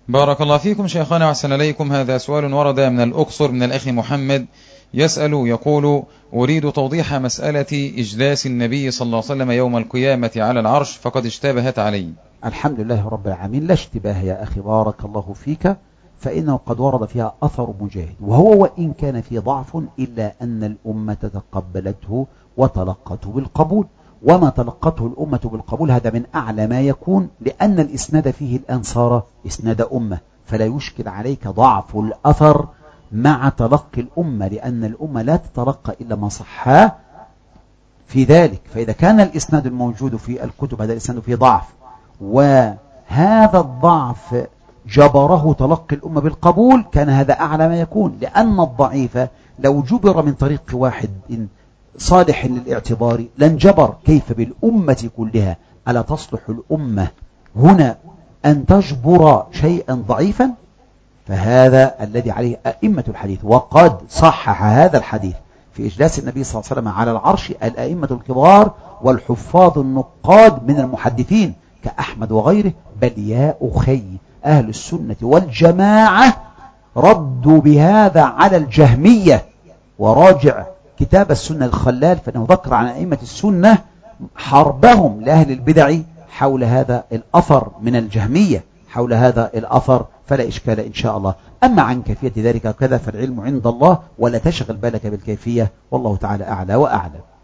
بارك الله فيكم شيخنا وأحسن إليكم. هذا سؤال ورد من الأقصر من الأخ محمد، يسأل يقول: أريد توضيح مسألة إجلاس النبي صلى الله عليه وسلم يوم القيامة على العرش فقد اشتبهت علي. الحمد لله رب العالمين، لا اشتباه يا أخي، بارك الله فيك، فإنه قد ورد فيها أثر مجاهد، وهو وإن كان في ضعف إلا أن الأمة تقبلته وتلقته بالقبول، وما تلقته الأمة بالقبول هذا من أعلى ما يكون، لأن الإسناد فيه الآن صار إسناد أمة، فلا يشكل عليك ضعف الأثر مع تلقي الأمة، لأن الأمة لا تتلقى إلا ما صحاه في ذلك. فإذا كان الإسناد الموجود في الكتب هذا الإسناد فيه ضعف، وهذا الضعف جبره تلقي الأمة بالقبول، كان هذا أعلى ما يكون، لأن الضعيف لو جبر من طريق واحد صالح للاعتبار لانجبر، كيف بالأمة كلها؟ ألا تصلح الأمة هنا أن تجبر شيئا ضعيفا؟ فهذا الذي عليه أئمة الحديث، وقد صحح هذا الحديث في إجلاس النبي صلى الله عليه وسلم على العرش الأئمة الكبار والحفاظ النقاد من المحدثين كأحمد وغيره. بل يا أخي، أهل السنة والجماعة ردوا بهذا على الجهمية، وراجع كتاب السنة الخلال فإنه ذكر عن أئمة السنة حربهم لأهل البدع حول هذا الأثر من الجهمية، حول هذا الأثر، فلا إشكال إن شاء الله. أما عن كيفية ذلك كذا فالعلم عند الله، ولا تشغل بالك بالكيفية، والله تعالى أعلى وأعلم.